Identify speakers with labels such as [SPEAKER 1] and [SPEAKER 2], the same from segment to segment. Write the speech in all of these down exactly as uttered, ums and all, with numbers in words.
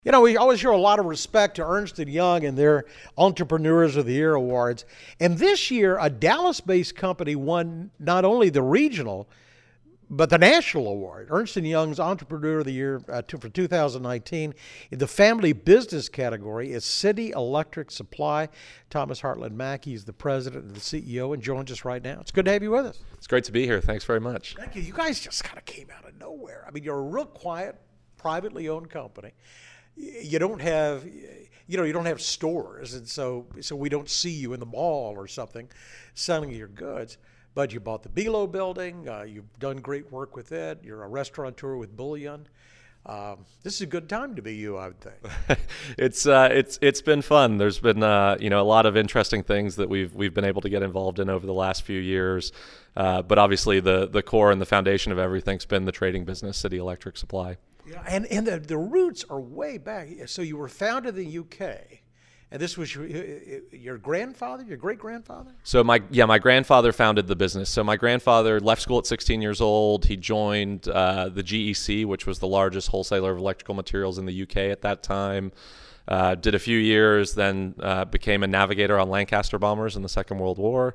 [SPEAKER 1] You know, we always show a lot of respect to Ernst and Young and their Entrepreneurs of the Year awards. And this year, a Dallas-based company won not only the regional, but the national award. Ernst and Young's Entrepreneur of the Year uh, to, for two thousand nineteen in the family business category is City Electric Supply. Thomas Hartland Mackey is the president and the C E O and joins us right now. It's good to have you with us.
[SPEAKER 2] It's great to be here. Thanks very much.
[SPEAKER 1] Thank you. You guys just kind of came out of nowhere. I mean, you're a real quiet, privately owned company. You don't have, you know, you don't have stores, and so so we don't see you in the mall or something selling your goods. But you bought the Belo building. Uh, you've done great work with it. You're a restaurateur with Bullion. Um, this is a good time to be you, I would think.
[SPEAKER 2] it's uh, it's it's been fun. There's been uh, you know a lot of interesting things that we've we've been able to get involved in over the last few years. Uh, but obviously, the the core and the foundation of everything's been the trading business, City Electric Supply.
[SPEAKER 1] Yeah, and and the, the roots are way back. So you were founded in the U K, and this was your your grandfather, your great grandfather.
[SPEAKER 2] So my yeah, my grandfather founded the business. So my grandfather left school at sixteen years old. He joined uh, the G E C, which was the largest wholesaler of electrical materials in the U K at that time. Uh, did a few years, then uh, became a navigator on Lancaster bombers in the Second World War.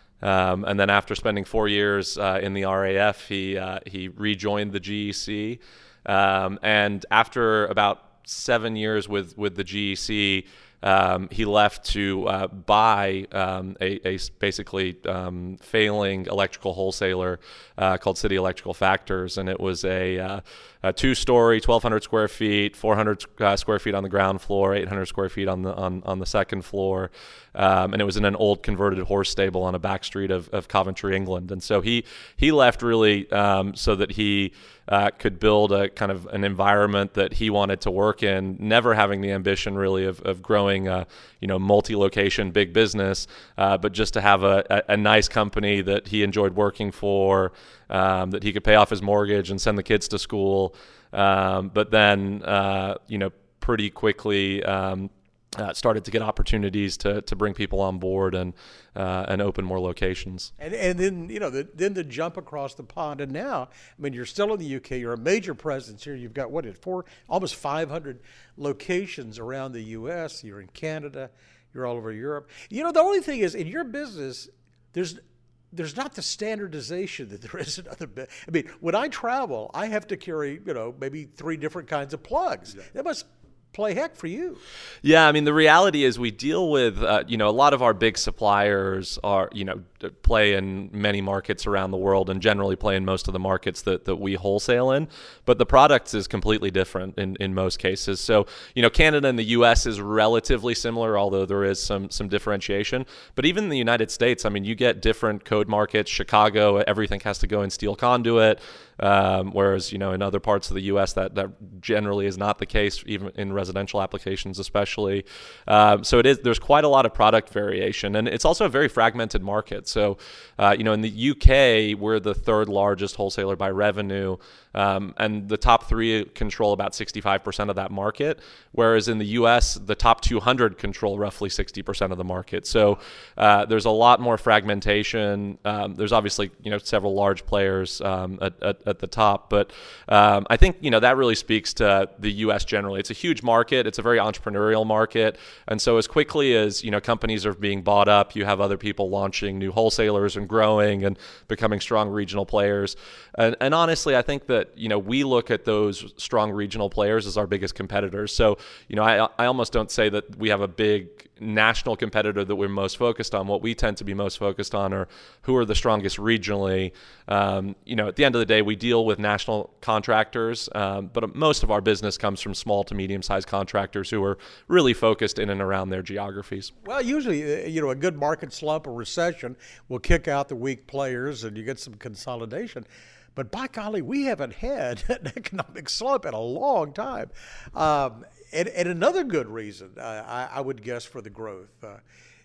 [SPEAKER 2] Um, and then after spending four years uh, in the R A F, he uh, he rejoined the G E C. Um, and after about seven years with, with the G E C, um, he left to uh, buy um, a, a basically um, failing electrical wholesaler uh, called City Electrical Factors, and it was a, uh, a two-story, twelve hundred square feet, four hundred uh, square feet on the ground floor, eight hundred square feet on the on, on the second floor, um, and it was in an old converted horse stable on a back street of, of Coventry, England. And so he he left really um, so that he Uh, could build a kind of an environment that he wanted to work in, never having the ambition really of, of growing a you know multi-location big business, uh, but just to have a, a, a nice company that he enjoyed working for, um, that he could pay off his mortgage and send the kids to school. Um, but then uh, you know pretty quickly um, Uh, started to get opportunities to to bring people on board and uh, and open more locations.
[SPEAKER 1] And and then you know the, then the jump across the pond, and now I mean you're still in the U K. You're a major presence here. You've got what is four almost five hundred locations around the U S. You're in Canada. You're all over Europe. You know the only thing is in your business there's there's not the standardization that there is in other business. I mean when I travel I have to carry you know maybe three different kinds of plugs. Yeah. That must play heck for you.
[SPEAKER 2] Yeah, I mean, the reality is we deal with, uh, you know, a lot of our big suppliers are, you know, play in many markets around the world and generally play in most of the markets that, that we wholesale in. But the product is completely different in, in most cases. So, you know, Canada and the U S is relatively similar, although there is some some differentiation. But even in the United States, I mean, you get different code markets. Chicago, everything has to go in steel conduit. Um, whereas, you know, in other parts of the U S that, that generally is not the case, even in residential applications especially. Um, so it is, there's quite a lot of product variation, and it's also a very fragmented market. So, uh, you know, in the U K, we're the third largest wholesaler by revenue, um, and the top three control about sixty-five percent of that market, whereas in the U S, the top two hundred control roughly sixty percent of the market. So uh, there's a lot more fragmentation. Um, there's obviously, you know, several large players um, at, at, at the top, but um, I think, you know, that really speaks to the U S generally. It's a huge market. It's a very entrepreneurial market. And so as quickly as, you know, companies are being bought up, you have other people launching new wholesalers and growing and becoming strong regional players. And, and honestly, I think that, you know, we look at those strong regional players as our biggest competitors. So, you know, I, I almost don't say that we have a big national competitor that we're most focused on. What we tend to be most focused on are who are the strongest regionally. Um, you know, at the end of the day, we deal with national contractors, um, but most of our business comes from small to medium-sized contractors who are really focused in and around their geographies.
[SPEAKER 1] Well, usually, you know, a good market slump or recession will kick out the weak players and you get some consolidation. But by golly, we haven't had an economic slump in a long time. Um, and, and another good reason, uh, I, I would guess, for the growth. Uh,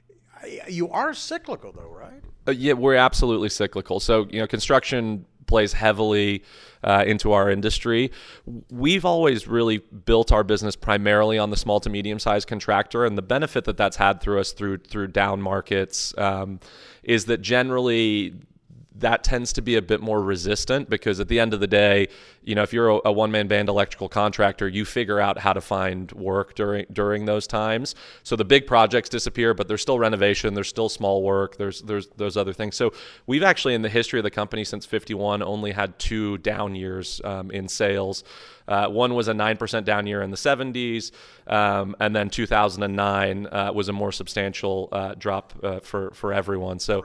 [SPEAKER 1] you are cyclical, though, right?
[SPEAKER 2] Uh, yeah, we're absolutely cyclical. So, you know, construction plays heavily uh, into our industry. We've always really built our business primarily on the small to medium-sized contractor, and the benefit that that's had through us through through down markets um, is that generally that tends to be a bit more resistant, because at the end of the day, you know, if you're a, a one-man band electrical contractor, you figure out how to find work during during those times. So the big projects disappear, but there's still renovation, there's still small work, there's there's those other things. So we've actually, in the history of the company since fifty-one, only had two down years um, in sales. Uh, one was a nine percent down year in the seventies, um, and then two thousand nine uh, was a more substantial uh, drop uh, for for everyone. So.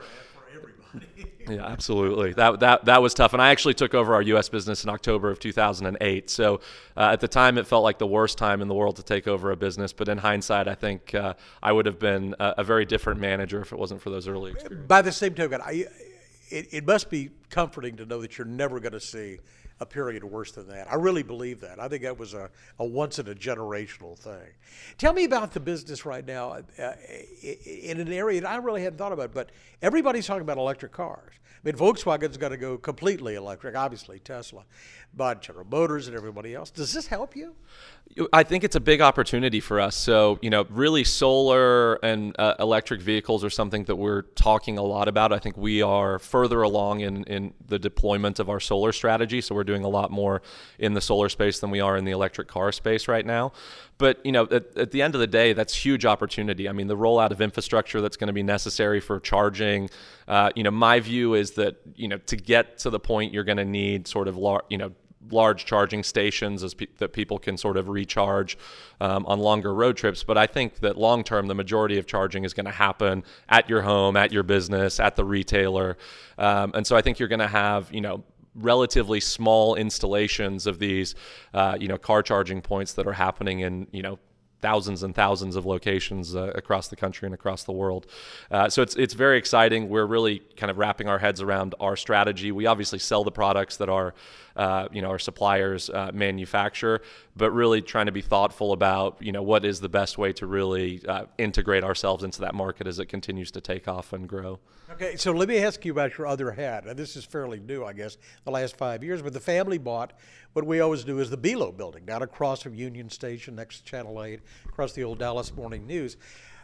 [SPEAKER 2] Yeah, absolutely. That that that was tough. And I actually took over our U S business in October of two thousand eight. So uh, at the time, it felt like the worst time in the world to take over a business. But in hindsight, I think uh, I would have been a, a very different manager if it wasn't for those early experiences.
[SPEAKER 1] By the same token, I, it, it must be comforting to know that you're never going to see a period worse than that. I really believe that. I think that was a, a once-in-a-generational thing. Tell me about the business right now uh, in an area that I really hadn't thought about, but everybody's talking about electric cars. I mean, Volkswagen's got to go completely electric, obviously Tesla, but General Motors and everybody else. Does this help you?
[SPEAKER 2] I think it's a big opportunity for us. So, you know, really solar and uh, electric vehicles are something that we're talking a lot about. I think we are further along in, in the deployment of our solar strategy. So we're doing a lot more in the solar space than we are in the electric car space right now. But, you know, at, at the end of the day, that's huge opportunity. I mean, the rollout of infrastructure that's going to be necessary for charging, uh, you know, my view is that, you know, to get to the point, you're going to need sort of, lar- you know, large charging stations as pe- that people can sort of recharge um, on longer road trips. But I think that long term, the majority of charging is going to happen at your home, at your business, at the retailer. Um, and so I think you're going to have, you know, relatively small installations of these, uh, you know, car charging points that are happening in, you know, thousands and thousands of locations uh, across the country and across the world. Uh, so it's it's very exciting. We're really kind of wrapping our heads around our strategy. We obviously sell the products that our, uh, you know, our suppliers uh, manufacture, but really trying to be thoughtful about, you know, what is the best way to really uh, integrate ourselves into that market as it continues to take off and grow.
[SPEAKER 1] Okay, so let me ask you about your other hat. And this is fairly new, I guess, the last five years. But the family bought what we always do is the Belo building down across from Union Station next to Channel eight, across the old Dallas Morning News.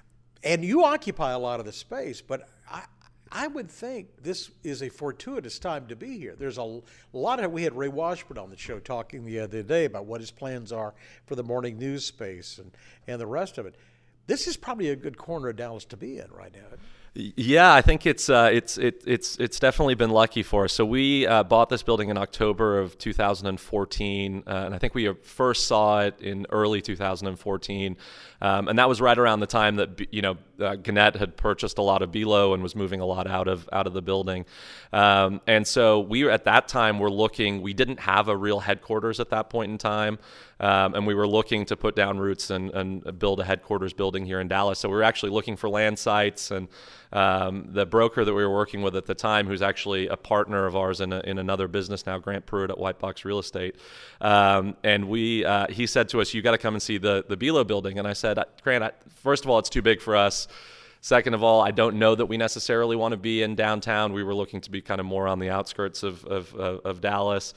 [SPEAKER 1] And you occupy a lot of the space, but I, I would think this is a fortuitous time to be here. There's a lot of, we had Ray Washburn on the show talking the other day about what his plans are for the morning news space and, and the rest of it. This is probably a good corner of Dallas to be in right now.
[SPEAKER 2] Yeah, I think it's uh, it's it, it's it's definitely been lucky for us. So we uh, bought this building in October of two thousand fourteen, uh, and I think we first saw it in early two thousand fourteen, um, and that was right around the time that you know uh, Gannett had purchased a lot of Belo and was moving a lot out of out of the building, um, and so we at that time were looking. We didn't have a real headquarters at that point in time. Um, and we were looking to put down roots and, and build a headquarters building here in Dallas. So we were actually looking for land sites, and um, the broker that we were working with at the time, who's actually a partner of ours in, a, in another business now, Grant Pruitt at White Box Real Estate, um, and we uh, he said to us, "You got to come and see the the Belo building." And I said, "Grant, I, first of all, it's too big for us. Second of all, I don't know that we necessarily want to be in downtown. We were looking to be kind of more on the outskirts of of, of, of Dallas."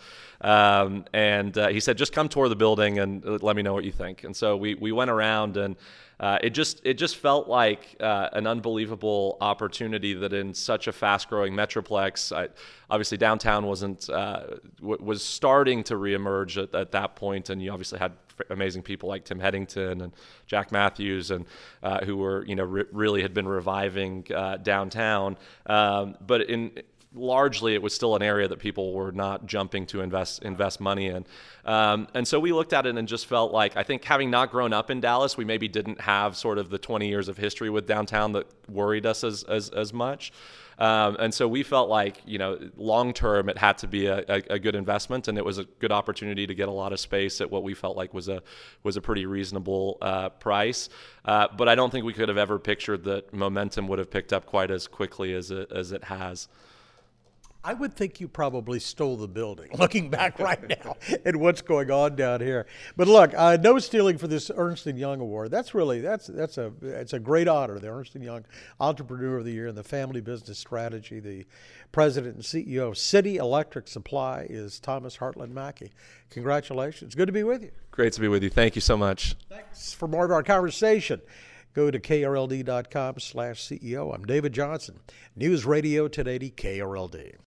[SPEAKER 2] Um, and uh, he said, "Just come tour the building and let me know what you think." And so we we went around, and uh, it just it just felt like uh, an unbelievable opportunity that in such a fast-growing metroplex, I, obviously downtown wasn't uh, w- was starting to reemerge at, at that point, and you obviously had amazing people like Tim Headington and Jack Matthews, and uh, who were you know re- really had been reviving uh, downtown, um, but in largely it was still an area that people were not jumping to invest invest money in. Um, and so we looked at it and just felt like, I think having not grown up in Dallas, we maybe didn't have sort of the twenty years of history with downtown that worried us as as, as much. Um, and so we felt like, you know, long term it had to be a, a, a good investment, and it was a good opportunity to get a lot of space at what we felt like was a was a pretty reasonable uh, price. Uh, but I don't think we could have ever pictured that momentum would have picked up quite as quickly as it, as it has.
[SPEAKER 1] I would think you probably stole the building, looking back right now at what's going on down here. But look, uh, no stealing for this Ernst and Young Award. That's really that's that's a it's a great honor. The Ernst and Young Entrepreneur of the Year in the Family Business Strategy. The president and C E O of City Electric Supply is Thomas Hartland Mackey. Congratulations. Good to be with you.
[SPEAKER 2] Great to be with you. Thank you so much.
[SPEAKER 1] Thanks. For more of our conversation, go to K R L D dot com slash C E O. I'm David Johnson, News Radio ten eighty K R L D.